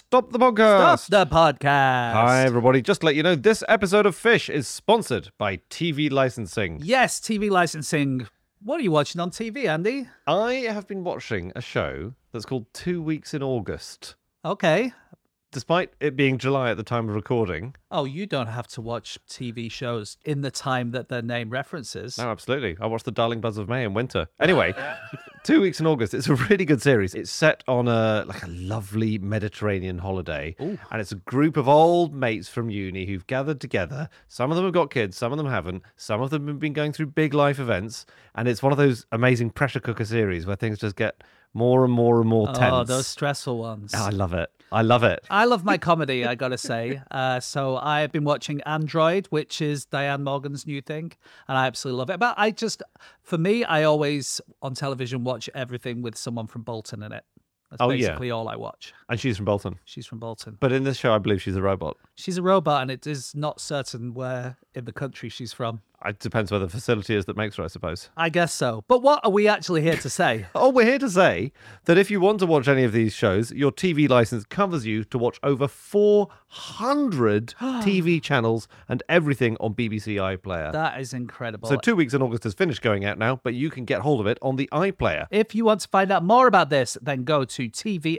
Stop the podcast. Stop the podcast. Hi, everybody. Just to let you know, this episode of Fish is sponsored by TV Licensing. Yes, TV licensing. What are you watching on TV, Andy? I have been watching a show that's called 2 Weeks in August. Okay. Despite it being July at the time of recording. Oh, you don't have to watch TV shows in the time that their name references. No, absolutely. I watched The Darling Buzz of May in winter. Anyway, 2 Weeks in August. It's a really good series. It's set on a lovely Mediterranean holiday. Ooh. And it's a group of old mates from uni who've gathered together. Some of them have got kids, some of them haven't. Some of them have been going through big life events. And it's one of those amazing pressure cooker series where things just get more and more and more tense. Oh, those stressful ones. Oh, I love it. I love it. I love my comedy, I gotta say. So I've been watching Android, which is Diane Morgan's new thing, and I absolutely love it. But for me, I always on television watch everything with someone from Bolton in it. That's basically all I watch. And she's from Bolton. She's from Bolton. But in this show, I believe she's a robot. She's a robot, and it is not certain where in the country she's from. It depends where the facility is that makes her, I suppose. I guess so. But what are we actually here to say? Oh, we're here to say that if you want to watch any of these shows, your TV license covers you to watch over 400 TV channels and everything on BBC iPlayer. That is incredible. So 2 Weeks in August has finished going out now, but you can get hold of it on the iPlayer. If you want to find out more about this, then go to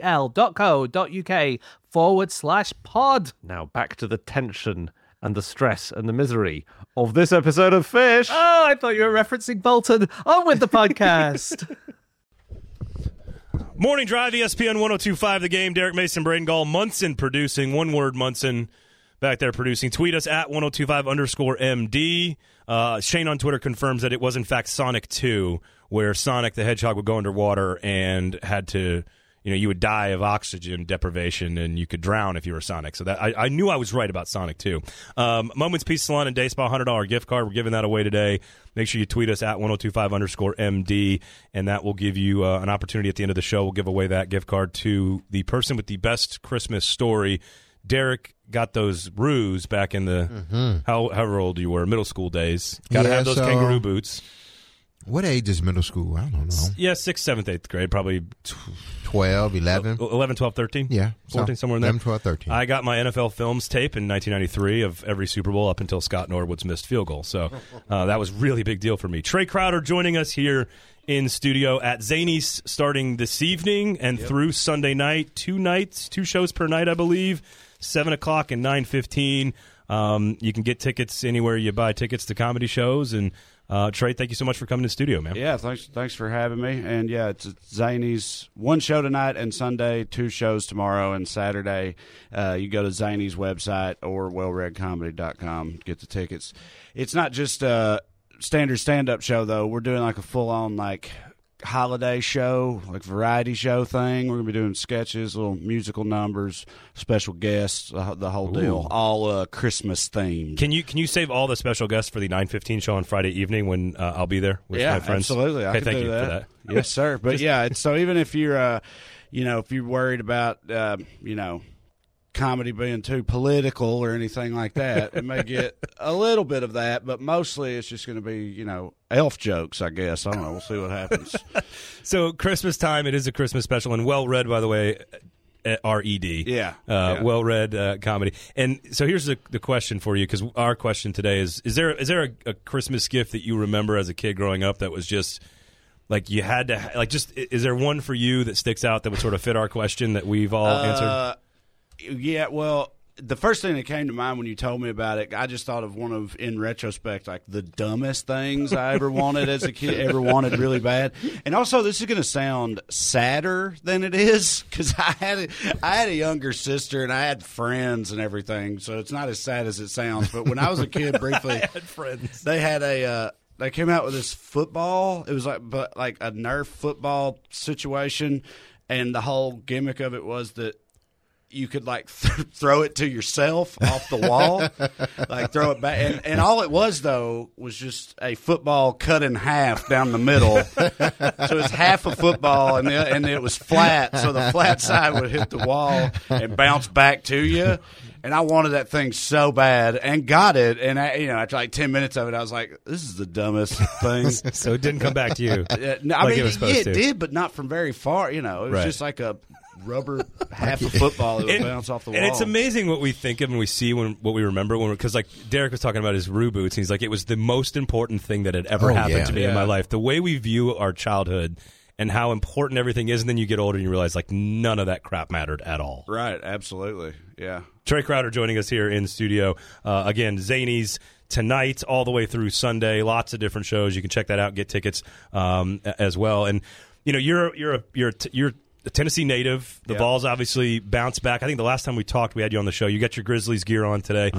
tvl.co.uk/pod. Now back to the tension and the stress and the misery of this episode of Fish. Oh, I thought you were referencing Bolton. On with the podcast. Morning Drive, ESPN 102.5 The Game. Derek Mason, Braden Gall, Munson producing. One word, Munson, back there producing. Tweet us at 1025_MD. Shane on Twitter confirms that it was in fact Sonic 2, where Sonic the Hedgehog would go underwater and had to... you would die of oxygen deprivation and you could drown if you were Sonic. So that I knew I was right about Sonic 2. Moments Pizza Salon and Day Spa, $100 gift card. We're giving that away today. Make sure you tweet us at 1025_MD, and that will give you an opportunity at the end of the show. We'll give away that gift card to the person with the best Christmas story. Derek got those roos back in the, however old you were, middle school days. Got to have those kangaroo boots. What age is middle school? I don't know. Yeah, 6th, 7th, 8th grade, probably 12, 11. 11, 12, 13? Yeah. 14, somewhere in there. 11, 12, 13. I got my NFL Films tape in 1993 of every Super Bowl up until Scott Norwood's missed field goal. So that was really big deal for me. Trey Crowder joining us here in studio at Zany's starting this evening and through Sunday night. 2 nights, 2 shows per night, I believe, 7 o'clock and 9:15. You can get tickets anywhere you buy tickets to comedy shows. And Trey, thank you so much for coming to the studio, man. Yeah, thanks for having me. And yeah, it's Zany's 1 show tonight and Sunday, 2 shows tomorrow and Saturday. You go to Zany's website or wellreadcomedy.com, get the tickets. It's not just a standard stand-up show, though. We're doing like a full-on holiday show, variety show thing. We're going to be doing sketches, little musical numbers, special guests, the whole deal, all Christmas themed. Can you save all the special guests for the 9:15 show on Friday evening when I'll be there with my friends? Absolutely. I can thank do you that. for that. Yes, sir. But so even if you're, if you're worried about, comedy being too political or anything like that, it may get a little bit of that, but mostly it's just going to be, elf jokes, I guess. I don't know. We'll see what happens. So Christmas time, it is a Christmas special, and well read, by the way, R-E-D. Yeah. Well read comedy. And so here's the question for you, because our question today is there a Christmas gift that you remember as a kid growing up that was just you had to is there one for you that sticks out that would sort of fit our question that we've all answered? Yeah, well, the first thing that came to mind when you told me about it, I just thought of one of, in retrospect, the dumbest things I ever wanted as a kid, ever wanted really bad. And also, this is going to sound sadder than it is, because I had a younger sister and I had friends and everything, so it's not as sad as it sounds. But when I was a kid, briefly, I had friends. They had they came out with this football. It was like a Nerf football situation, and the whole gimmick of it was that you could throw it to yourself off the wall, throw it back. And all it was, though, was just a football cut in half down the middle. So it's half a football and it was flat. So the flat side would hit the wall and bounce back to you. And I wanted that thing so bad and got it. And after 10 minutes of it, I was like, this is the dumbest thing. So it didn't come back to you. It was supposed to. It did, but not from very far. It was just like a rubber half a football that would bounce off the wall. And it's amazing what we think of and we see what we remember because like Derek was talking about his Roo boots, and he's like, it was the most important thing that had ever happened to me in my life. The way we view our childhood and how important everything is, and then you get older and you realize like none of that crap mattered at all. Right, absolutely, yeah. Trey Crowder joining us here in studio. Again, Zanies tonight all the way through Sunday. Lots of different shows. You can check that out and get tickets as well. And you know, you're a Tennessee native. The Vols obviously bounced back. I think the last time we talked, we had you on the show. You got your Grizzlies gear on today.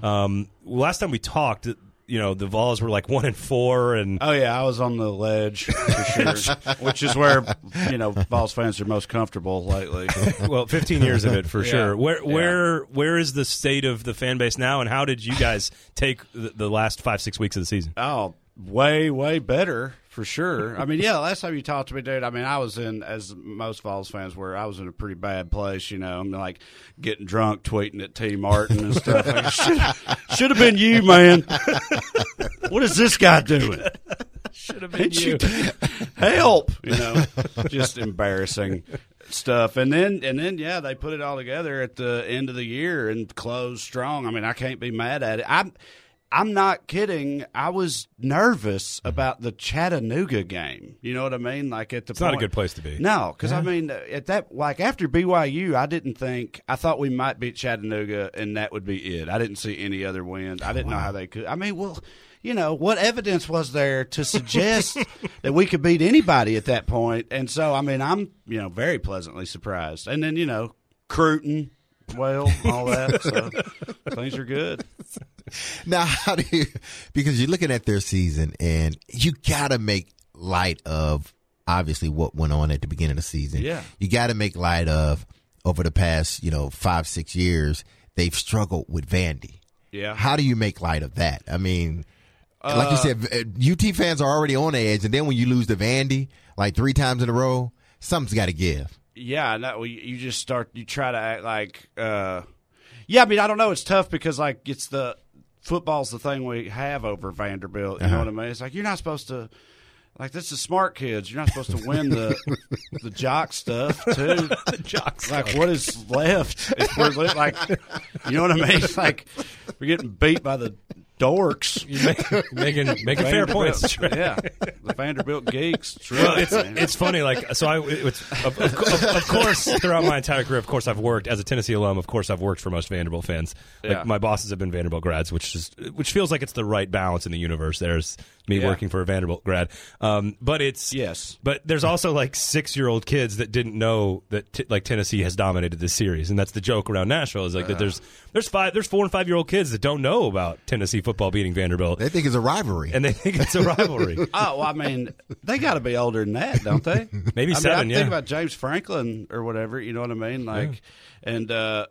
Last time we talked, you know, the Vols were like 1-4, and oh yeah, I was on the ledge for sure, which is where Vols fans are most comfortable lately. Well, 15 years of it for sure. Where is the state of the fan base now, and how did you guys take the last 5-6 weeks of the season? Oh, way better. For sure. I mean, last time you talked to me, dude, I mean, I was in, as most Vols fans were, I was in a pretty bad place, I'm like getting drunk, tweeting at T. Martin and stuff. Like, should have been you, man. What is this guy doing? Should have been you. Help, just embarrassing stuff. And then, they put it all together at the end of the year and closed strong. I mean, I can't be mad at it. I'm not kidding. I was nervous about the Chattanooga game. You know what I mean? Like at the it's not a good place to be. No, because I mean, at that, like after BYU, I thought we might beat Chattanooga and that would be it. I didn't see any other wins. I didn't know how they could. I mean, well, what evidence was there to suggest that we could beat anybody at that point? And so, I mean, I'm very pleasantly surprised. And then Cruton, all that. So things are good. Now, how do you, because you're looking at their season and you got to make light of obviously what went on at the beginning of the season. Yeah. You got to make light of over the past, 5-6 years, they've struggled with Vandy. Yeah. How do you make light of that? I mean, like you said, UT fans are already on edge. And then when you lose to Vandy like 3 times in a row, something's got to give. Yeah. No, you just you try to act like, I mean, I don't know. It's tough because like football's the thing we have over Vanderbilt. You know what I mean? It's like you're not supposed to. Like, this is smart kids. You're not supposed to win the jock stuff too. The jock stuff. Like, what is left? If we're like, you know what I mean? It's like we're getting beat by the dorks. Making fair points. Yeah, the Vanderbilt geeks. Well, it's funny. Like, so of course, throughout my entire career, of course, I've worked as a Tennessee alum. Of course, I've worked for most Vanderbilt fans. Like, my bosses have been Vanderbilt grads, which feels like it's the right balance in the universe. There's me working for a Vanderbilt grad, but but there's also like 6-year-old kids that didn't know that Tennessee has dominated this series, and that's the joke around Nashville is like that. There's 4 and 5-year-old kids that don't know about Tennessee football beating Vanderbilt. They think it's a rivalry. And they think it's a rivalry. Oh, well, I mean, they got to be older than that, don't they? Maybe 7, Think about James Franklin or whatever, you know what I mean? And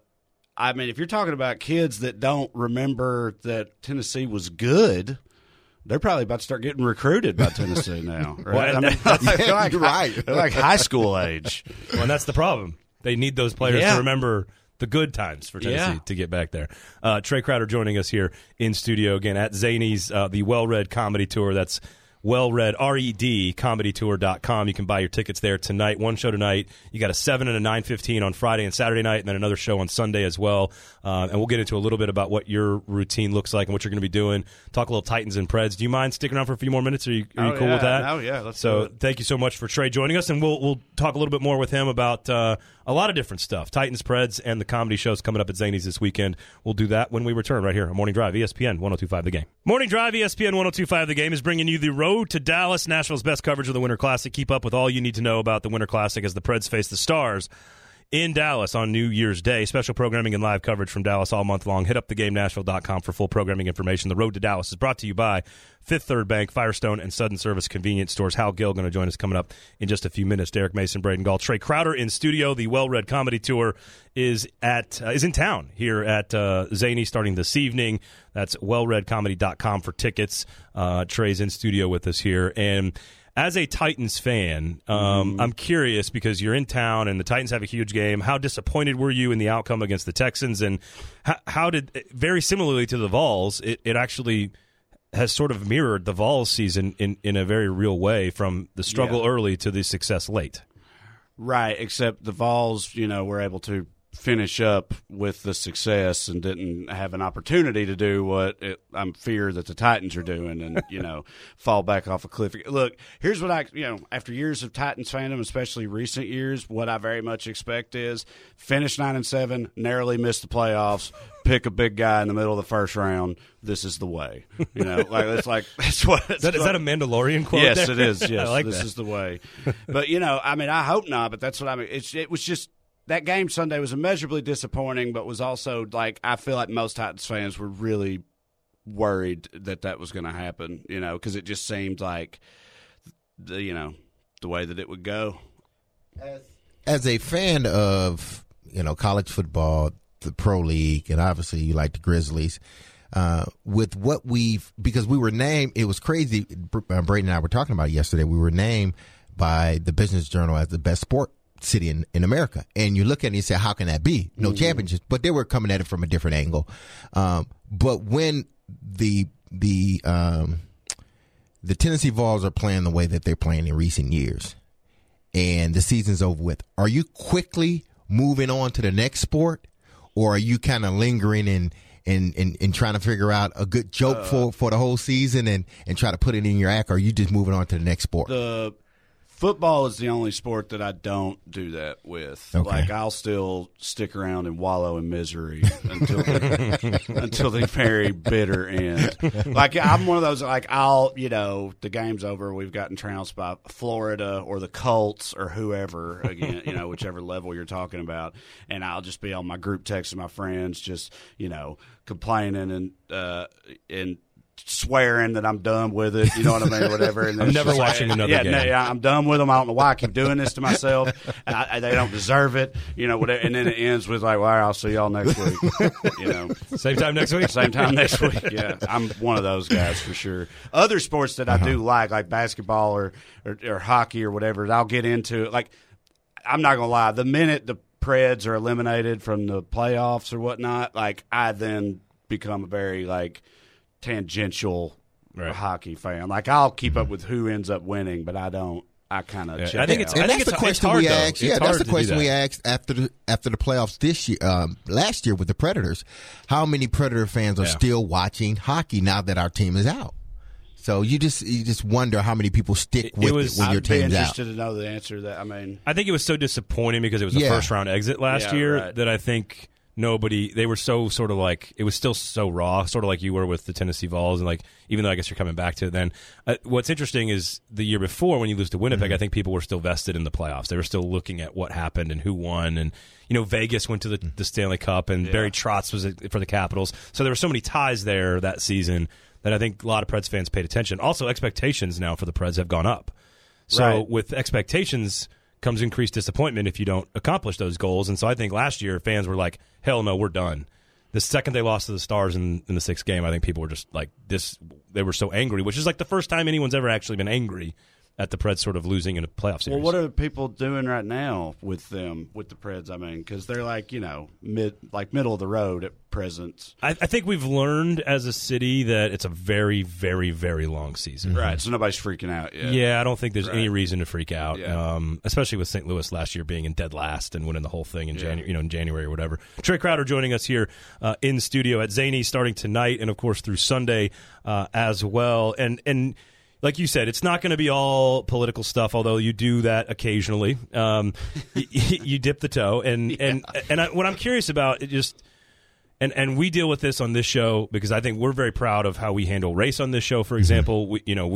I mean, if you're talking about kids that don't remember that Tennessee was good, they're probably about to start getting recruited by Tennessee now. Right? Well, you're right. They're like high school age. Well, and that's the problem. They need those players to remember the good times for Tennessee to get back there. Trey Crowder joining us here in studio again at Zanies, the Well-Read Comedy Tour. That's Well-Read, RED, comedytour.com. You can buy your tickets there tonight. One show tonight. You got a 7 and a 9:15 on Friday and Saturday night, and then another show on Sunday as well. And we'll get into a little bit about what your routine looks like and what you're going to be doing. Talk a little Titans and Preds. Do you mind sticking around for a few more minutes? Are you cool with that? Oh, yeah. Let's so thank you so much for Trey joining us, and we'll talk a little bit more with him about a lot of different stuff. Titans, Preds, and the comedy shows coming up at Zanies this weekend. We'll do that when we return right here on Morning Drive, ESPN 102.5 The Game. Morning Drive, ESPN 102.5 The Game is bringing you the road to Dallas, Nashville's best coverage of the Winter Classic. Keep up with all you need to know about the Winter Classic as the Preds face the Stars in Dallas on New Year's Day. Special programming and live coverage from Dallas all month long. Hit up thegamenashville.com for full programming information. The road to Dallas is brought to you by Fifth Third Bank, Firestone, and Sudden Service Convenience Stores. Hal Gill going to join us coming up in just a few minutes. Derek Mason, Braden Gall, Trey Crowder in studio. The Well-Read Comedy Tour is in town here at Zany starting this evening. That's wellreadcomedy.com for tickets. Trey's in studio with us here. And as a Titans fan, I'm curious because you're in town and the Titans have a huge game. How disappointed were you in the outcome against the Texans? And how did, very similarly to the Vols, it actually has sort of mirrored the Vols season in a very real way from the struggle early to the success late. Right, except the Vols, were able to finish up with the success and didn't have an opportunity to do what I'm fear that the Titans are doing and, fall back off a cliff. Look, here's what after years of Titans fandom, especially recent years, what I very much expect is finish 9-7, narrowly miss the playoffs, pick a big guy in the middle of the first round. This is the way. That's what. Is that a Mandalorian quote? Yes, there? it is. Yes, I like this that. is the way. But, I hope not, but that's what I mean. It was just. That game Sunday was immeasurably disappointing, but was also I feel like most Titans fans were really worried that was going to happen, because it just seemed like the way that it would go. As a fan of college football, the pro league, and obviously you like the Grizzlies, with what because we were named, it was crazy. Brady and I were talking about it yesterday. We were named by the Business Journal as the best sport city in America, and you look at it and you say, how can that be? No championships, but they were coming at it from a different angle. But when the Tennessee Vols are playing the way that they're playing in recent years, and the season's over with, are you quickly moving on to the next sport, or are you kind of lingering and trying to figure out a good joke for the whole season and try to put it in your act, or are you just moving on to the next sport? Football is the only sport that I don't do that with. Okay. I'll still stick around and wallow in misery until the very bitter end. I'm one of those, the game's over, we've gotten trounced by Florida or the Colts or whoever, again, whichever level you're talking about, and I'll just be on my group text with my friends, just, complaining and swearing that I'm done with it, you know what I mean, whatever. And I'm never watching another game. Yeah, I'm done with them. I don't know why I keep doing this to myself. They don't deserve it, whatever. And then it ends with well, I'll see y'all next week. Same time next week. Same time next week. Yeah, I'm one of those guys for sure. Other sports that I do like basketball or hockey or whatever, I'll get into it. I'm not gonna lie. The minute the Preds are eliminated from the playoffs or whatnot, I then become a very tangential hockey fan. I'll keep up with who ends up winning, but I don't. I kind of. I think that's the question we asked. Yeah, that's the question we asked after the playoffs this year, last year with the Predators. How many Predator fans are still watching hockey now that our team is out? So you just wonder how many people stick with it when your team's out. I'd be interested to know the answer to that. I think it was so disappointing because it was a first round exit last year that I think. They were so sort of it was still so raw, sort of like you were with the Tennessee Vols, and even though I guess you're coming back to it then. What's interesting is the year before when you lose to Winnipeg, I think people were still vested in the playoffs. They were still looking at what happened and who won, and Vegas went to the Stanley Cup, and Barry Trotz was for the Capitals. So there were so many ties there that season that I think a lot of Preds fans paid attention. Also, expectations now for the Preds have gone up. So with expectations comes increased disappointment if you don't accomplish those goals. And so I think last year fans were like, hell no, we're done. The second they lost to the Stars in the sixth game, I think people were just like this. They were so angry, which is the first time anyone's ever actually been angry at the Preds sort of losing in a playoff series. Well, what are people doing right now with the Preds? Because they're middle of the road at present. I think we've learned as a city that it's a very, very, very long season. Right, so nobody's freaking out yet. Yeah, I don't think there's any reason to freak out, especially with St. Louis last year being in dead last and winning the whole thing in January or whatever. Trey Crowder joining us here in studio at Zany starting tonight and, of course, through Sunday as well. And like you said, it's not going to be all political stuff, although you do that occasionally. You dip the toe, what I'm curious about, and we deal with this on this show because I think we're very proud of how we handle race on this show. For example,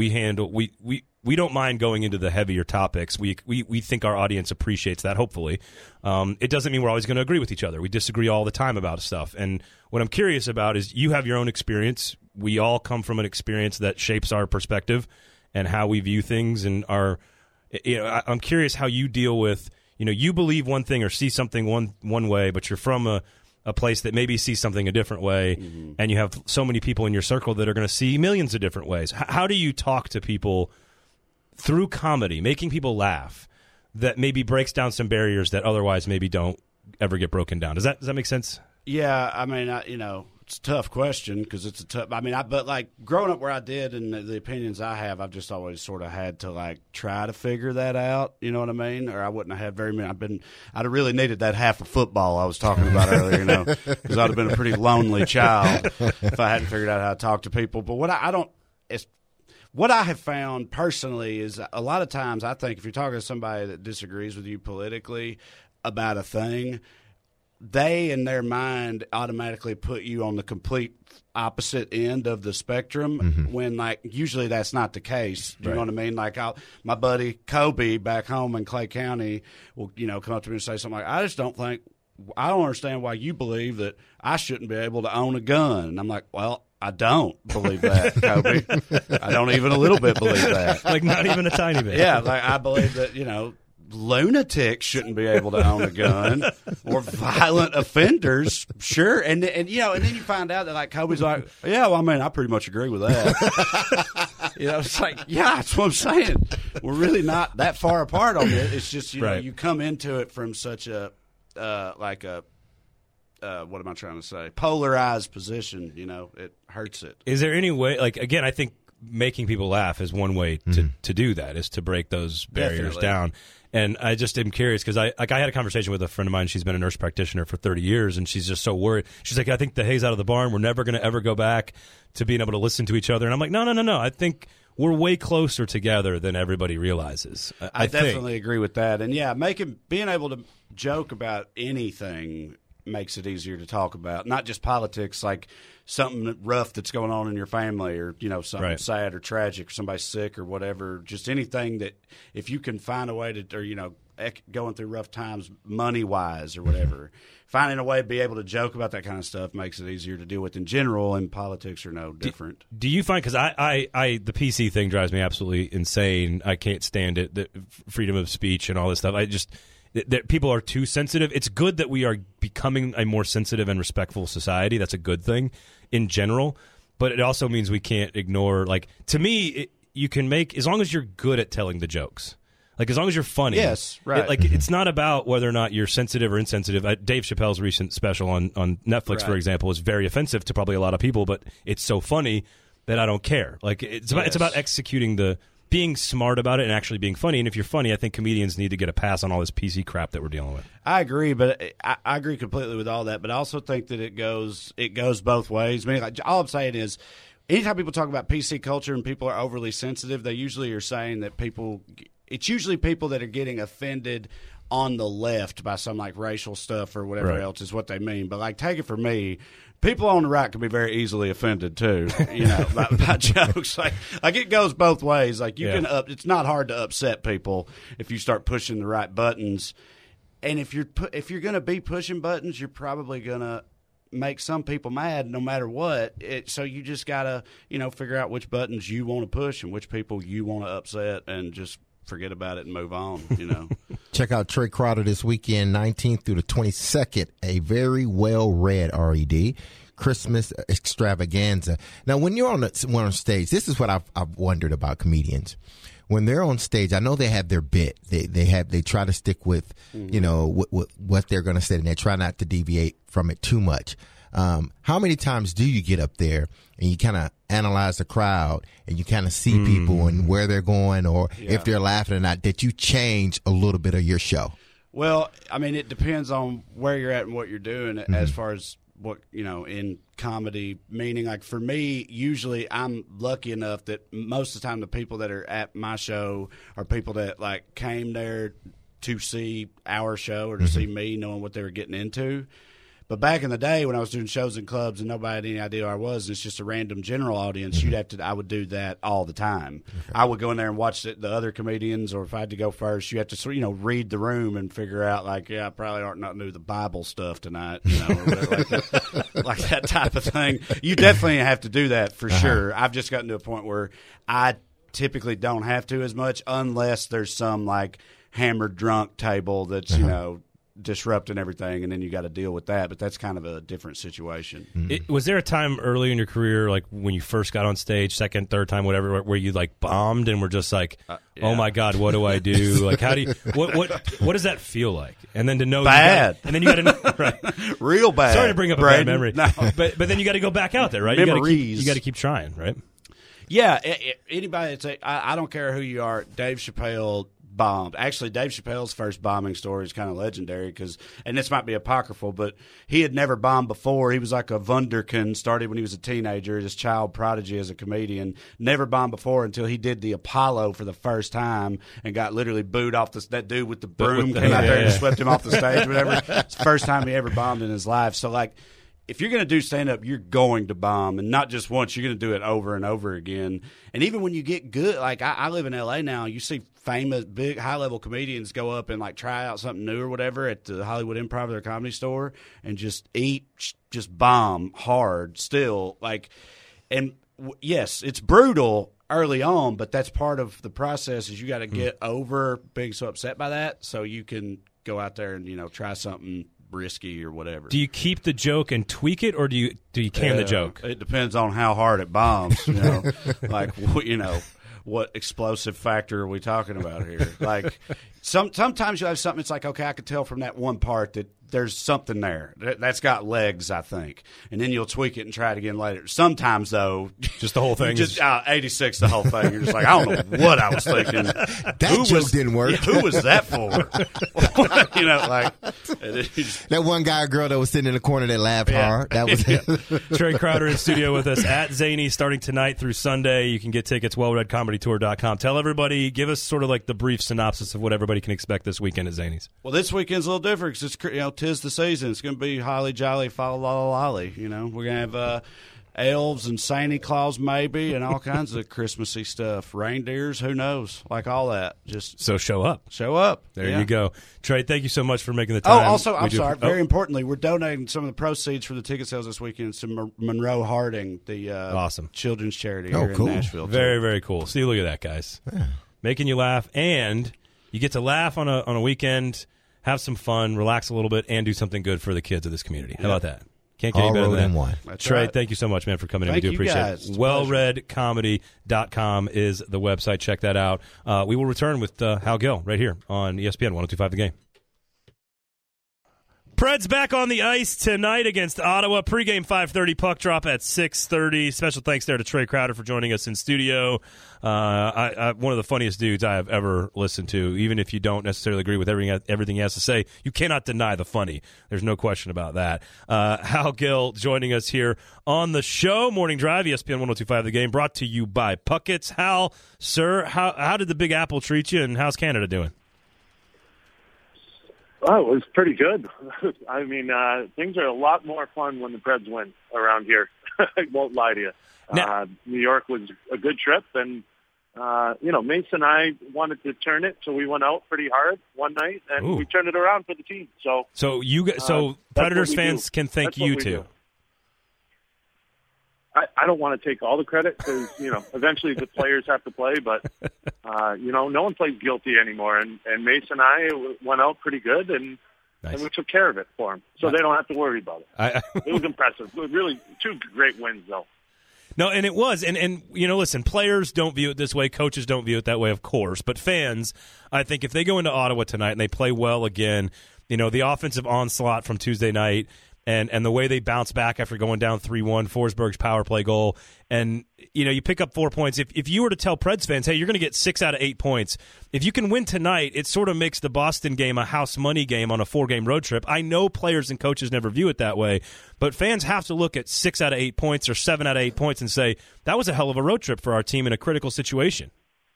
we don't mind going into the heavier topics. We think our audience appreciates that. Hopefully, it doesn't mean we're always going to agree with each other. We disagree all the time about stuff. And what I'm curious about is you have your own experience. We all come from an experience that shapes our perspective and how we view things. And I'm curious how you deal with, you believe one thing or see something one way, but you're from a place that maybe sees something a different way, and you have so many people in your circle that are going to see millions of different ways. How do you talk to people through comedy, making people laugh, that maybe breaks down some barriers that otherwise maybe don't ever get broken down? Does that make sense? Yeah, It's a tough question because it's a tough. I mean, but like growing up where I did and the opinions I have, I've just always sort of had to like try to figure that out. You know what I mean? Or I wouldn't have had very many. I'd have really needed that half of football I was talking about earlier. You know, because I'd have been a pretty lonely child if I hadn't figured out how to talk to people. But what what I have found personally is a lot of times I think if you're talking to somebody that disagrees with you politically about a thing, they in their mind automatically put you on the complete opposite end of the spectrum when like usually that's not the case. Do you know what I mean? Like my buddy Kobe back home in Clay County will, come up to me and say something like, I don't understand why you believe that I shouldn't be able to own a gun. And I'm like, well, I don't believe that, Kobe. I don't even a little bit believe that. Like not even a tiny bit. Yeah, like I believe that, lunatics shouldn't be able to own a gun or violent offenders, sure. And then you find out that like Kobe's like, yeah, well, I mean, I pretty much agree with that. It's like, yeah, that's what I'm saying. We're really not that far apart on it. It's just, you come into it from such a, what am I trying to say? Polarized position, it hurts it. Is there any way, like, again, I think making people laugh is one way to do that, is to break those barriers down. And I just am curious because I had a conversation with a friend of mine. She's been a nurse practitioner for 30 years, and she's just so worried. She's like, I think the hay's out of the barn. We're never going to ever go back to being able to listen to each other. And I'm like, no. I think we're way closer together than everybody realizes. I definitely agree with that. And, yeah, being able to joke about anything makes it easier to talk about, not just politics, like something rough that's going on in your family or, something sad or tragic or somebody's sick or whatever, just anything that if you can find a way to, or, going through rough times money-wise or whatever, finding a way to be able to joke about that kind of stuff makes it easier to deal with in general, and politics are no different. Do you find, because the PC thing drives me absolutely insane. I can't stand it, the freedom of speech and all this stuff. That people are too sensitive. It's good that we are becoming a more sensitive and respectful society. That's a good thing in general, but it also means we can't ignore, like, to me, you can make, as long as you're good at telling the jokes, like as long as you're funny. Yes, right. It's not about whether or not you're sensitive or insensitive. Dave Chappelle's recent special on Netflix, for example, is very offensive to probably a lot of people, but it's so funny that I don't care. Like it's about executing being smart about it and actually being funny. And if you're funny, I think comedians need to get a pass on all this PC crap that we're dealing with. I agree, but I agree completely with all that. But I also think that it goes both ways. I mean, like, all I'm saying is, anytime people talk about PC culture and people are overly sensitive, they usually are saying that it's usually people that are getting offended on the left by some like racial stuff or whatever else is what they mean. But like, take it from me, people on the right can be very easily offended too, by jokes. Like it goes both ways. Like it's not hard to upset people if you start pushing the right buttons. And if you're going to be pushing buttons, you're probably going to make some people mad no matter what. So you just got to, figure out which buttons you want to push and which people you want to upset, and just forget about it and move on, Check out Trey Crowder this weekend, 19th through the 22nd, a very well-read RED Christmas extravaganza. Now, when you're on stage, this is what I've wondered about comedians. When they're on stage, I know they have their bit. They try to stick with, what they're going to say, and they try not to deviate from it too much. How many times do you get up there and you kind of analyze the crowd and you kind of see people and where they're going, or if they're laughing or not, that you change a little bit of your show? Well, I mean, it depends on where you're at and what you're doing as far as what, in comedy, meaning like for me, usually I'm lucky enough that most of the time the people that are at my show are people that like came there to see our show or to see me, knowing what they were getting into. But back in the day when I was doing shows in clubs and nobody had any idea who I was, and it's just a random general audience, I would do that all the time. Okay. I would go in there and watch the other comedians, or if I had to go first, you have to read the room and figure out like, I probably aren't not do the Bible stuff tonight, or like that type of thing. You definitely have to do that for sure. I've just gotten to a point where I typically don't have to as much unless there's some like hammered drunk table that's, disrupting everything, and then you got to deal with that. But that's kind of a different situation. Was there a time early in your career, like when you first got on stage, second, third time, whatever, where you like bombed and were just like, "Oh my God, what do I do?" Like, how do you what does that feel like? And then to know bad, and then you got to know, right, real bad. Sorry to bring up Braden. a bad memory, No. but then you got to go back out there, right? Memories. You got to keep trying, right? Yeah, anybody that's I don't care who you are. Dave Chappelle bombed. Actually, Dave Chappelle's first bombing story is kind of legendary and this might be apocryphal, but he had never bombed before. He was like a wunderkind, started when he was a teenager, his child prodigy as a comedian. Never bombed before until he did the Apollo for the first time and got literally booed off that dude with the broom came out there and swept him off the stage, whatever. It's the first time he ever bombed in his life. So, like, if you're going to do stand-up, you're going to bomb, and not just once. You're going to do it over and over again. And even when you get good, like I live in L.A. now, you see famous, big, high-level comedians go up and, like, try out something new or whatever at the Hollywood Improv or their Comedy Store and just bomb hard still. Like, and yes, it's brutal early on, but that's part of the process is you got to get over being so upset by that so you can go out there and, try something risky or whatever. Do you keep the joke and tweak it, or do you can the joke? It depends on how hard it bombs. Like what explosive factor are we talking about here? Like sometimes you have something. It's like, okay, I could tell from that one part that there's something there that's got legs, I think, and then you'll tweak it and try it again later. Sometimes though, just the whole thing, just 86, the whole thing. You're just like, I don't know what I was thinking. That joke didn't work. Who was that for? Like that one guy or girl that was sitting in the corner that laughed hard. That was Trey Crowder in studio with us at Zany starting tonight through Sunday. You can get tickets wellreadcomedytour.com. Tell everybody, give us sort of like the brief synopsis of what everybody can expect this weekend at Zany's. Well, this weekend's a little different because it's 'tis the season. It's going to be holly jolly, fa la lolly. We're going to have elves and Santa Claus maybe, and all kinds of Christmassy stuff. Reindeers, who knows? Like all that. Just so show up. Show up. There you go. Trey, thank you so much for making the time. Oh, also, I'm sorry. Very importantly, we're donating some of the proceeds for the ticket sales this weekend to Monroe Harding, the awesome children's charity here cool. in Nashville. Very, very cool. See, look at that, guys. Yeah. Making you laugh, and you get to laugh on a weekend, have some fun, relax a little bit, and do something good for the kids of this community. How about that? Can't get any better than that. That's Trey, right. Thank you so much, man, for coming in. Thank We do you appreciate guys. it. Wellreadcomedy.com is the website. Check that out. We will return with Hal Gill right here on ESPN 102.5 The Game. Preds back on the ice tonight against Ottawa. Pre-game 5:30, puck drop at 6:30. Special thanks there to Trey Crowder for joining us in studio. One of the funniest dudes I have ever listened to. Even if you don't necessarily agree with everything he has to say, you cannot deny the funny. There's no question about that. Hal Gill joining us here on the show. Morning Drive, ESPN 102.5 The Game, brought to you by Puckett's. Hal, sir, how did the Big Apple treat you, and how's Canada doing? Oh, it was pretty good. I mean, things are a lot more fun when the Preds win around here. I won't lie to you. New York was a good trip, and, Mace and I wanted to turn it, so we went out pretty hard one night, and we turned it around for the team. So Predators fans can thank you, too. I don't want to take all the credit because, eventually the players have to play, but, no one plays guilty anymore. And Mace and I went out pretty good, and we took care of it for them. So they don't have to worry about it. It was impressive. It was really two great wins, though. No, and it was. And listen, players don't view it this way. Coaches don't view it that way, of course. But fans, I think if they go into Ottawa tonight and they play well again, the offensive onslaught from Tuesday night, and the way they bounce back after going down 3-1, Forsberg's power play goal, and you pick up 4 points. If you were to tell Preds fans, hey, you're going to get 6 out of 8 points, if you can win tonight, it sort of makes the Boston game a house money game on a 4-game road trip. I know players and coaches never view it that way, but fans have to look at 6 out of 8 points or 7 out of 8 points and say, that was a hell of a road trip for our team in a critical situation.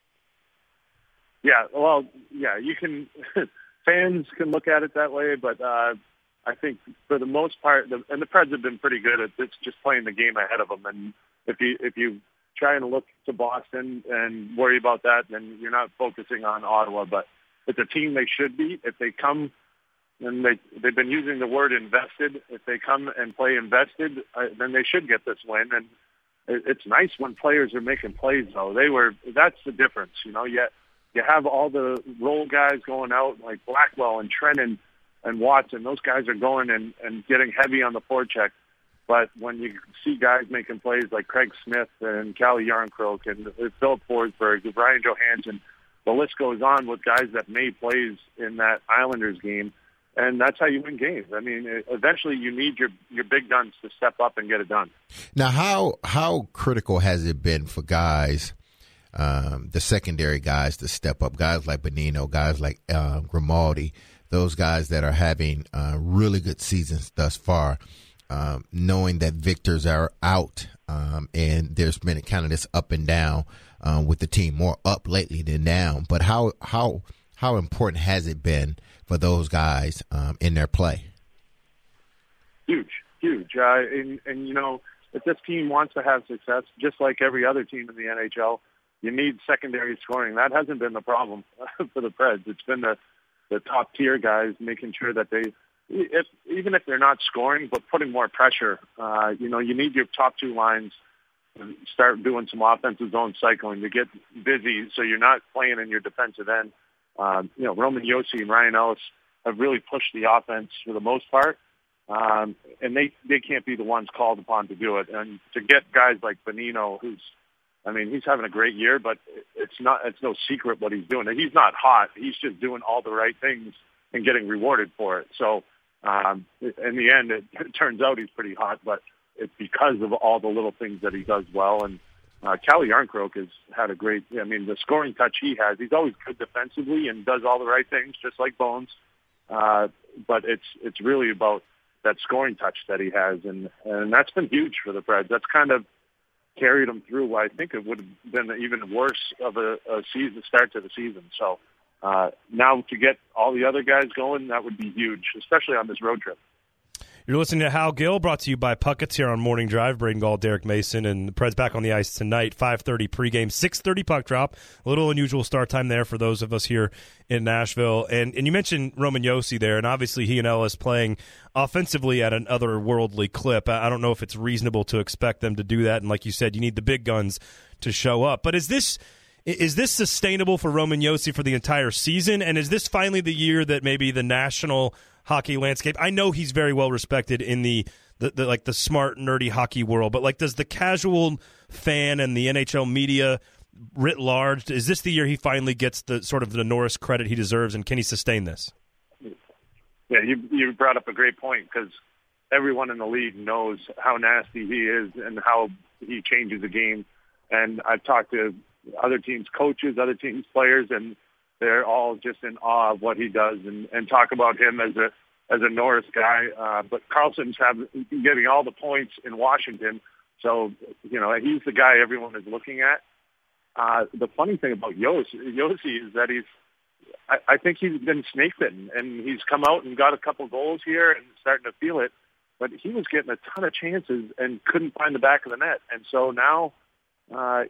Yeah, well, yeah, you can fans can look at it that way, but I think for the most part, and the Preds have been pretty good at it's just playing the game ahead of them. And if you try and look to Boston and worry about that, then you're not focusing on Ottawa. But it's a team they should be. If they come, and they've been using the word invested. If they come and play invested, then they should get this win. And it's nice when players are making plays, though. That's the difference, Yet you have all the role guys going out like Blackwell and Trennan. and Watson. Those guys are going and getting heavy on the forecheck. But when you see guys making plays like Craig Smith and Callie Yarncroke and Philip Forsberg, Brian Johansson, the list goes on with guys that made plays in that Islanders game, and that's how you win games. I mean, eventually you need your big guns to step up and get it done. Now, how critical has it been for guys, the secondary guys, to step up? Guys like Bonino, guys like Grimaldi, those guys that are having really good seasons thus far. Knowing that victors are out, and there's been kind of this up and down with the team, more up lately than down. But how important has it been for those guys in their play? Huge. And you know, if this team wants to have success, just like every other team in the NHL, you need secondary scoring. That hasn't been the problem for the Preds. It's been the top tier guys making sure that they. Even if they're not scoring, but putting more pressure, you know, you need your top two lines to start doing some offensive zone cycling to get busy so you're not playing in your defensive end. You know, Roman Josi and Ryan Ellis have really pushed the offense for the most part, and they can't be the ones called upon to do it. And to get guys like Bonino, he's having a great year, but it's no secret what he's doing. He's not hot. He's just doing all the right things and getting rewarded for it. So, in the end, it turns out he's pretty hot, but it's because of all the little things that he does well. And Callie Yarncroke has had a great, the scoring touch he has. He's always good defensively and does all the right things, just like Bones. But it's really about that scoring touch that he has, and that's been huge for the Preds. That's kind of carried them through. I think it would have been even worse of a season start to the season. So. Now to get all the other guys going, that would be huge, especially on this road trip. You're listening to Hal Gill, brought to you by Puckett's here on Morning Drive. Braden Gall, Derek Mason, and the Preds back on the ice tonight. 5:30 pregame, 6:30 puck drop. A little unusual start time there for those of us here in Nashville. And you mentioned Roman Josi there, and obviously he and Ellis playing offensively at an otherworldly clip. I don't know if it's reasonable to expect them to do that. And like you said, you need the big guns to show up. But is this sustainable for Roman Josi for the entire season? And is this finally the year that maybe the national hockey landscape? I know he's very well respected in the smart, nerdy hockey world, but does the casual fan and the NHL media writ large, is this the year he finally gets the sort of the Norris credit he deserves, and can he sustain this? Yeah, you brought up a great point, because everyone in the league knows how nasty he is and how he changes the game. And I've talked to other teams' coaches, other teams' players, and they're all just in awe of what he does and talk about him as a Norris guy. But Carlson's getting all the points in Washington, so you know he's the guy everyone is looking at. The funny thing about Josi is that I think he's been snake bitten, and he's come out and got a couple goals here and starting to feel it. But he was getting a ton of chances and couldn't find the back of the net, and so now. I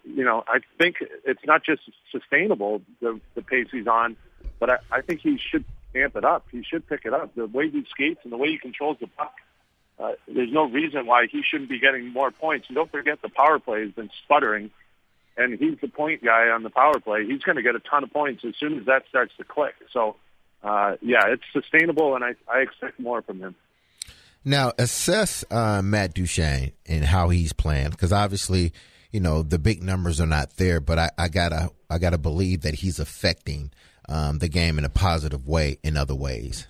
think it's not just sustainable, the pace he's on, but I think he should amp it up. He should pick it up. The way he skates and the way he controls the puck, there's no reason why he shouldn't be getting more points. And don't forget the power play has been sputtering, and he's the point guy on the power play. He's going to get a ton of points as soon as that starts to click. So, it's sustainable, and I expect more from him. Now, assess Matt Duchene and how he's playing, because obviously – the big numbers are not there, but I gotta believe that he's affecting the game in a positive way in other ways.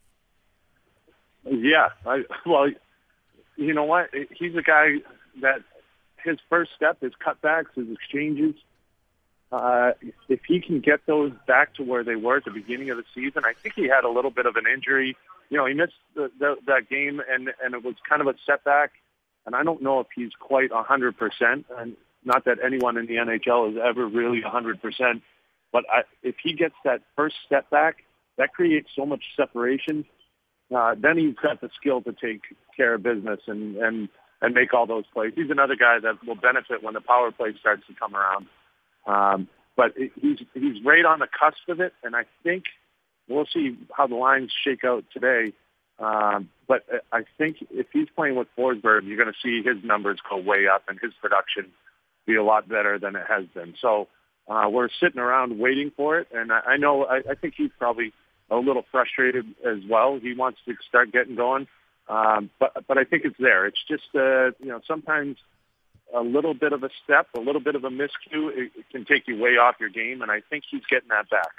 Yeah, you know what? He's a guy that his first step, his cutbacks, his exchanges. If he can get those back to where they were at the beginning of the season, I think he had a little bit of an injury. He missed that game, and it was kind of a setback. And I don't know if he's quite 100%, and not that anyone in the NHL is ever really 100%, but if he gets that first step back, that creates so much separation. Then he's got the skill to take care of business and make all those plays. He's another guy that will benefit when the power play starts to come around. But he's right on the cusp of it, and I think we'll see how the lines shake out today. But I think if he's playing with Forsberg, you're going to see his numbers go way up and his production be a lot better than it has been. So we're sitting around waiting for it, and I think he's probably a little frustrated as well. He wants to start getting going. But I think it's there. It's just, sometimes a little bit of a step, a little bit of a miscue, it can take you way off your game, and I think he's getting that back.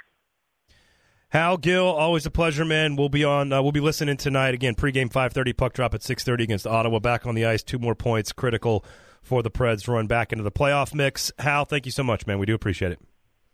Hal Gill, always a pleasure, man. We'll be on. We'll be listening tonight again. Pregame 5:30, puck drop at 6:30 against Ottawa. Back on the ice, 2 more points, critical for the Preds to run back into the playoff mix. Hal, thank you so much, man. We do appreciate it.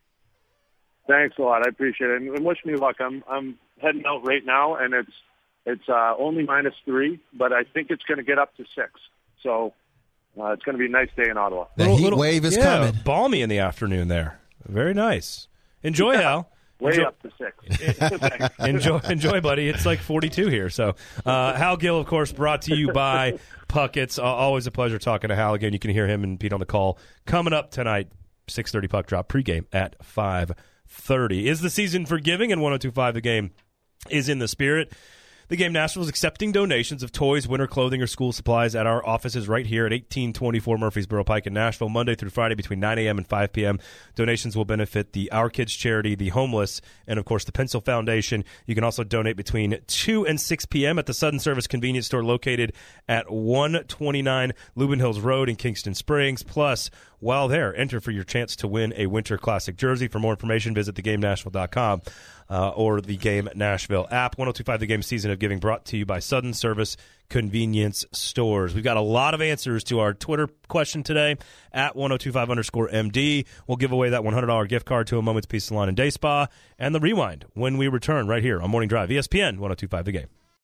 Thanks a lot. I appreciate it, and wish me luck. I'm heading out right now, and it's only -3, but I think it's going to get up to 6. So it's going to be a nice day in Ottawa. The heat wave is coming. Balmy in the afternoon there. Very nice. Enjoy, Hal. Way up to 6. Enjoy, buddy. It's like 42 here. So, Hal Gill, of course, brought to you by Puckett's. Always a pleasure talking to Hal again. You can hear him and Pete on the call coming up tonight. 6:30 puck drop pregame at 5:30. Is the season forgiving? And 102.5 The Game is in the spirit. The Game Nashville is accepting donations of toys, winter clothing, or school supplies at our offices right here at 1824 Murfreesboro Pike in Nashville, Monday through Friday between 9 a.m. and 5 p.m. Donations will benefit the Our Kids charity, the homeless, and, of course, the Pencil Foundation. You can also donate between 2 and 6 p.m. at the Sudden Service convenience store located at 129 Lubin Hills Road in Kingston Springs. Plus, while there, enter for your chance to win a Winter Classic jersey. For more information, visit thegamenashville.com. Or the Game Nashville app. 102.5 The Game Season of Giving brought to you by Sudden Service Convenience Stores. We've got a lot of answers to our Twitter question today at 1025_MD. We'll give away that $100 gift card to a Moment's Peace Salon and Day Spa. And the rewind when we return right here on Morning Drive, ESPN 102.5 The Game.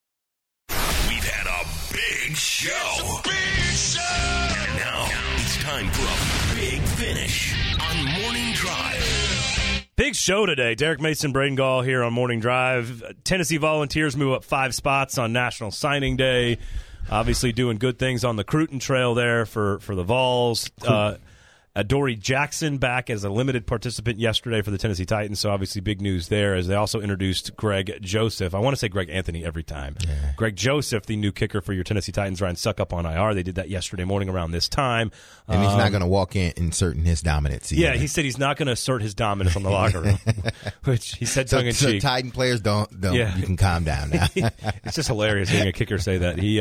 We've had a big show. And now it's time for a big finish on Morning Drive. Big show today. Derek Mason, Braden Gall here on Morning Drive. Tennessee Volunteers move up 5 spots on National Signing Day. Obviously doing good things on the Cruton Trail there for the Vols. Dory Jackson back as a limited participant yesterday for the Tennessee Titans, so obviously big news there as they also introduced Greg Joseph. I want to say Greg Anthony every time. Yeah. Greg Joseph, the new kicker for your Tennessee Titans, Ryan Suckup on IR. They did that yesterday morning around this time. And he's not going to walk in inserting his dominance either. Yeah, he said he's not going to assert his dominance on the locker room, which he said tongue-in-cheek. So Titan players don't yeah. You can calm down now. It's just hilarious hearing a kicker say that. He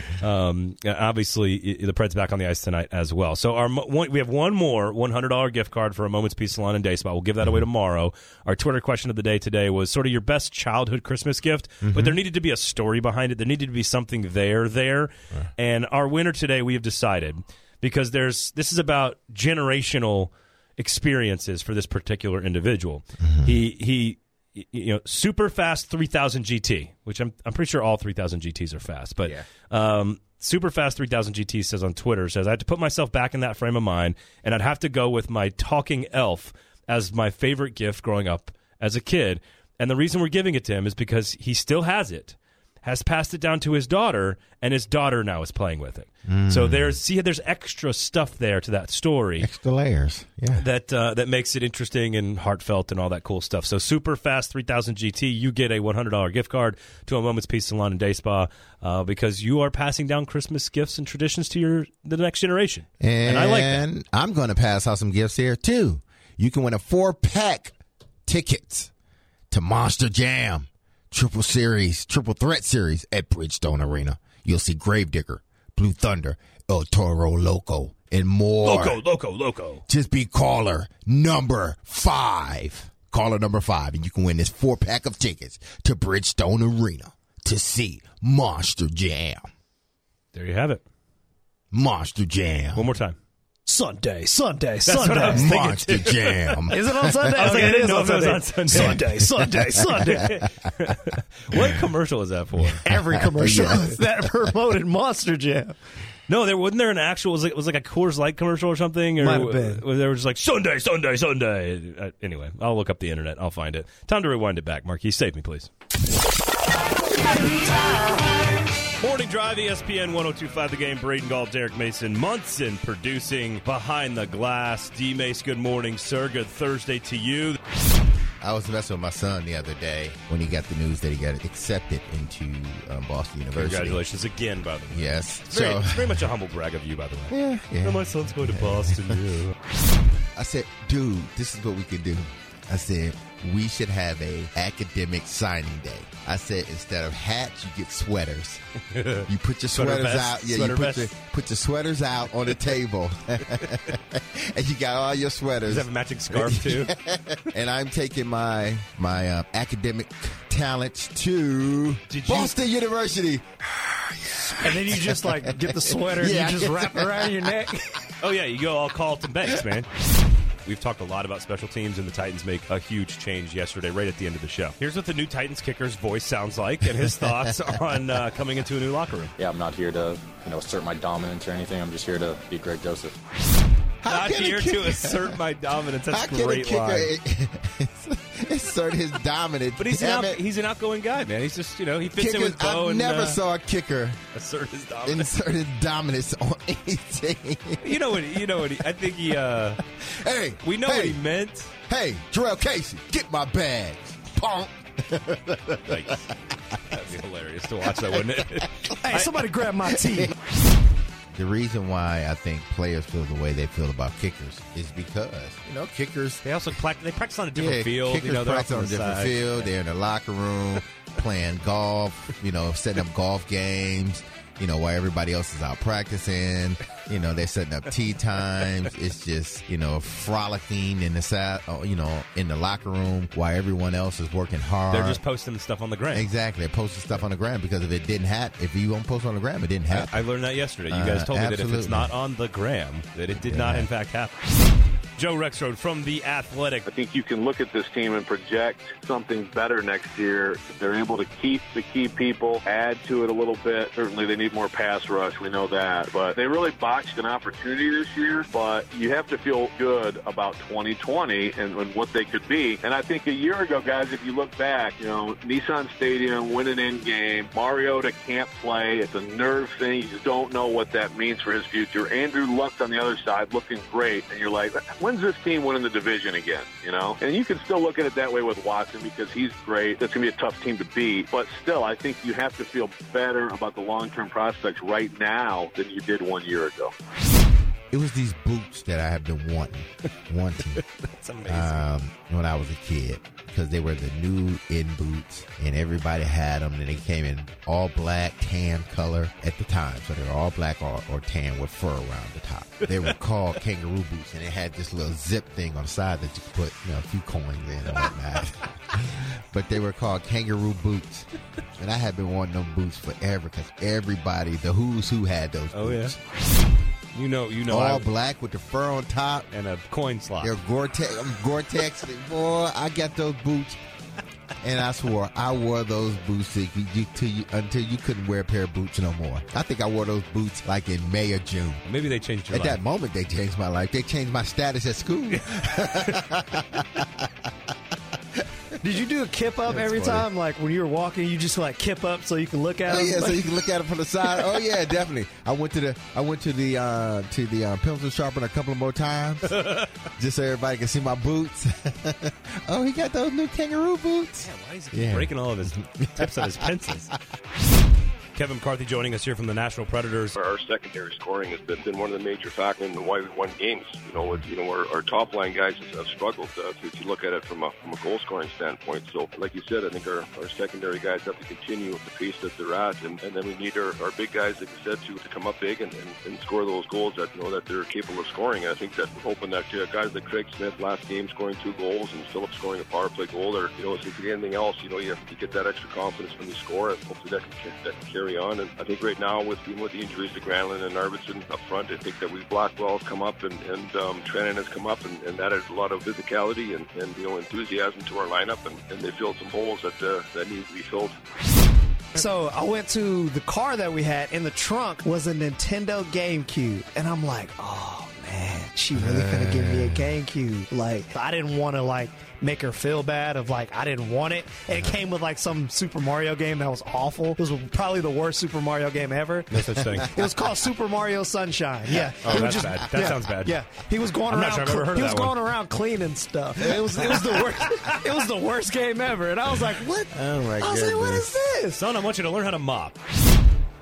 obviously, the Preds back on the ice tonight as well. So we have one more $100 gift card for a Moment's Peace Salon and Day Spa. We'll give that away tomorrow. Our Twitter question of the day today was sort of your best childhood Christmas gift, but there needed to be a story behind it. There needed to be something there. And our winner today, we have decided, because this is about generational experiences for this particular individual. He super fast 3000 GT, which I'm pretty sure all 3000 GTs are fast, but super fast 3000 GT says on Twitter, says I had to put myself back in that frame of mind, and I'd have to go with my talking elf as my favorite gift growing up as a kid. And the reason we're giving it to him is because he still has it, has passed it down to his daughter, and his daughter now is playing with it. So there's extra stuff there to that story. Extra layers, yeah. That makes it interesting and heartfelt and all that cool stuff. So super fast 3000 GT, you get a $100 gift card to a Moment's Peace Salon and Day Spa because you are passing down Christmas gifts and traditions to the next generation. And I like that. And I'm going to pass out some gifts here, too. You can win a 4-pack tickets to Monster Jam. Triple Threat Series at Bridgestone Arena. You'll see Gravedigger, Blue Thunder, El Toro Loco, and more. Loco. Just be caller number 5. Caller number 5, and you can win this 4-pack of tickets to Bridgestone Arena to see Monster Jam. There you have it. Monster Jam. One more time. Sunday. That's what I was thinking. Monster Jam. Is it on Sunday? I didn't know if it was on Sunday. Sunday. What commercial is that for? Every commercial that promoted Monster Jam. No, wasn't there an actual? It was like a Coors Light commercial or something. Or might have been. They were just like Sunday. Anyway, I'll look up the internet. I'll find it. Time to rewind it back, Marquis. Save me, please. Morning Drive, ESPN 102.5 The Game. Braden Gall, Derek Mason, Munson producing Behind the Glass. D. Mace, good morning, sir. Good Thursday to you. I was messing with my son the other day when he got the news that he got accepted into Boston University. Congratulations again, by the way. Yes. It's very much a humble brag of you, by the way. Yeah. My son's going to Boston. I said, dude, this is what we can do. I said, we should have a academic signing day. I said instead of hats, you get sweaters. You put your sweaters out. Yeah, you put your sweaters out on the table. And you got all your sweaters. Does it have a matching scarf too? And I'm taking my academic talents to Boston University. And then you just like get the sweater and you just wrap it around your neck. Oh yeah, you go all Carlton Banks, man. We've talked a lot about special teams, and the Titans make a huge change yesterday, right at the end of the show. Here's what the new Titans kicker's voice sounds like, and his thoughts on coming into a new locker room. Yeah, I'm not here to assert my dominance or anything. I'm just here to be Greg Joseph. Not here to assert my dominance. That's a great line. Assert his dominance. But he's an outgoing guy, man. He's just, he fits in with Bo. I never saw a kicker assert his dominance. Insert his dominance on anything. You know what? I think he. Hey, we know what he meant. Hey, Jarrell Casey, get my bags, punk. Thanks. That'd be hilarious to watch that, wouldn't it? Hey, somebody grab my tea. The reason why I think players feel the way they feel about kickers is because, kickers... They also practice on a different field. Kickers practice on a different field. They're in the locker room playing golf, setting up golf games, while everybody else is out practicing. They're setting up tea times. It's just, frolicking in the in the locker room while everyone else is working hard. They're just posting stuff on the gram. Exactly. They're posting stuff on the gram because if you don't post on the gram, it didn't happen. I learned that yesterday. You guys told me that if it's not on the gram, that it did not in fact happen. Joe Rexrode from The Athletic. I think you can look at this team and project something better next year. If they're able to keep the key people, add to it a little bit. Certainly they need more pass rush. We know that. But they really botched an opportunity this year. But you have to feel good about 2020 and what they could be. And I think a year ago, guys, if you look back, Nissan Stadium, win an end game. Mariota can't play. It's a nerve thing. You just don't know what that means for his future. Andrew Luck's on the other side looking great. And you're like, when's this team winning the division again, And you can still look at it that way with Watson because he's great. That's going to be a tough team to beat. But still, I think you have to feel better about the long-term prospects right now than you did 1 year ago. It was these boots that I have been wanting. That's amazing. When I was a kid, because they were the new in boots, and everybody had them, and they came in all black, tan color at the time. So they were all black or tan with fur around the top. They were called kangaroo boots, and they had this little zip thing on the side that you could put a few coins in and whatnot. But they were called kangaroo boots. And I had been wanting them boots forever because everybody, the who's who, had those boots. Yeah. You know, all black with the fur on top and a coin slot. They're Gore-Tex. Boy, I got those boots, and I swore I wore those boots until you couldn't wear a pair of boots no more. I think I wore those boots like in May or June. Maybe they changed your life. At that moment, they changed my life. They changed my status at school. Did you do a kip up every time? Like when you were walking, you just like kip up so you can look at it? Yeah, so you can look at it from the side. Oh yeah, definitely. I went to the pencil sharpener a couple of more times just so everybody can see my boots. Oh, he got those new kangaroo boots. Yeah, why is he breaking all of his tips on his pencils? Kevin McCarthy joining us here from the Nashville Predators. Our secondary scoring has been one of the major factors in why we won games. Our top line guys have struggled if you look at it from a goal scoring standpoint. So, like you said, I think our secondary guys have to continue at the pace that they're at, and then we need our big guys, like you said, to come up big and score those goals that that they're capable of scoring. And I think that we're hoping that guys like Craig Smith last game scoring 2 goals and Phillips scoring a power play goal, or if you get anything else, you get that extra confidence when you score, and hopefully that can carry on. And I think right now with the injuries to Granlund and Arvidsson up front, I think that Blackwell's come up and Trennan has come up, and that adds a lot of physicality and enthusiasm to our lineup, and they filled some holes that need to be filled. So I went to the car that we had. In the trunk was a Nintendo GameCube, and I'm like, oh man, she really finna give me a GameCube. Like, I didn't want to make her feel bad of I didn't want it. And it came with some Super Mario game that was awful. It was probably the worst Super Mario game ever. No such thing. It was called Super Mario Sunshine. Yeah. Oh, that's bad. That sounds bad. Yeah. He was going around. He was going around cleaning stuff. It was the worst. It was the worst game ever. And I was like, what? Oh my god. I was like, what is this? Son, I want you to learn how to mop.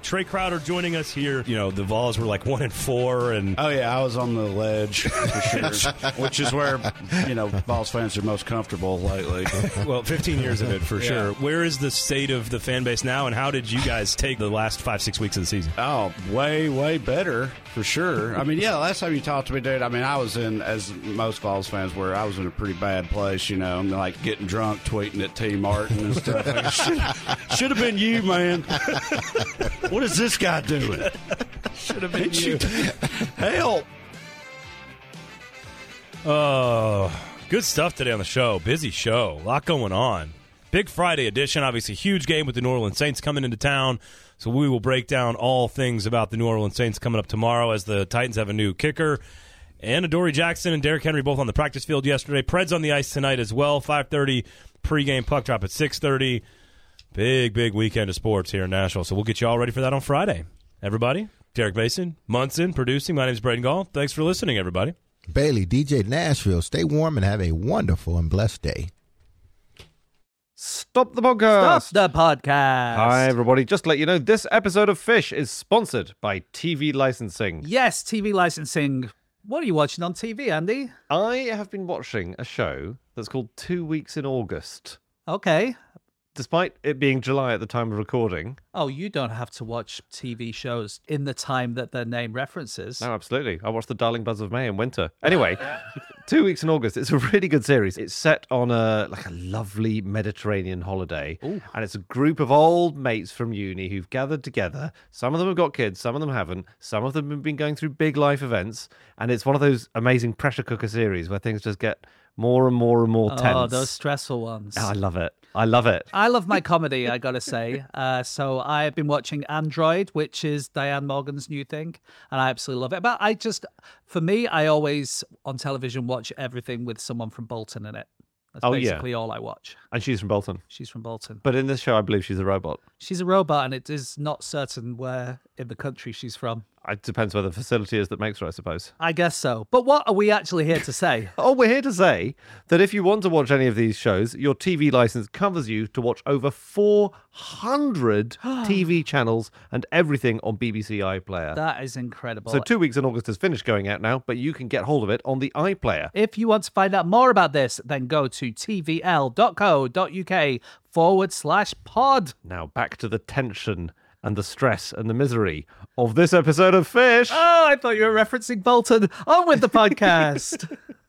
Trey Crowder joining us here. You know, the Vols were like 1-4, and Oh yeah, I was on the ledge for sure, which is where Vols fans are most comfortable lately. well, 15 years of it for sure. Where is the state of the fan base now, and how did you guys take the last 5-6 weeks of the season? Oh, way better for sure. I mean, yeah, last time you talked to me, dude, I mean, I was in, as most Vols fans were, I was in a pretty bad place, I'm like getting drunk, tweeting at T. Martin and stuff. Like, should have been you, man. What is this guy doing? Should have been you. Help. Oh, good stuff today on the show. Busy show. A lot going on. Big Friday edition. Obviously, huge game with the New Orleans Saints coming into town. So we will break down all things about the New Orleans Saints coming up tomorrow as the Titans have a new kicker. And Adoree Jackson and Derrick Henry both on the practice field yesterday. Preds on the ice tonight as well. 5:30 pregame puck drop at 6:30. Big weekend of sports here in Nashville. So we'll get you all ready for that on Friday. Everybody, Derek Mason, Munson, producing. My name is Braden Gall. Thanks for listening, everybody. Bailey, DJ Nashville. Stay warm and have a wonderful and blessed day. Stop the podcast. Stop the podcast. Hi, everybody. Just to let you know, this episode of Fish is sponsored by TV Licensing. Yes, TV licensing. What are you watching on TV, Andy? I have been watching a show that's called 2 Weeks in August. Okay. Despite it being July at the time of recording. Oh, you don't have to watch TV shows in the time that their name references. No, absolutely. I watched The Darling Buzz of May in winter. Anyway, 2 Weeks in August. It's a really good series. It's set on a lovely Mediterranean holiday. Ooh. And it's a group of old mates from uni who've gathered together. Some of them have got kids, some of them haven't. Some of them have been going through big life events. And it's one of those amazing pressure cooker series where things just get more and more tense. Oh, those stressful ones. Oh, I love it. I love it. I love my comedy, I gotta say. So I've been watching Android, which is Diane Morgan's new thing, and I absolutely love it. But for me, I always on television watch everything with someone from Bolton in it. That's basically all I watch. And she's from Bolton. She's from Bolton. But in this show, I believe she's a robot. She's a robot, and it is not certain where in the country she's from. It depends where the facility is that makes her, I suppose. I guess so. But what are we actually here to say? Oh, we're here to say that if you want to watch any of these shows, your TV license covers you to watch over 400 TV channels and everything on BBC iPlayer. That is incredible. So 2 Weeks in August has finished going out now, but you can get hold of it on the iPlayer. If you want to find out more about this, then go to tvl.co.uk/pod. Now back to the tension and the stress and the misery of this episode of Fish. Oh, I thought you were referencing Bolton. On with the podcast.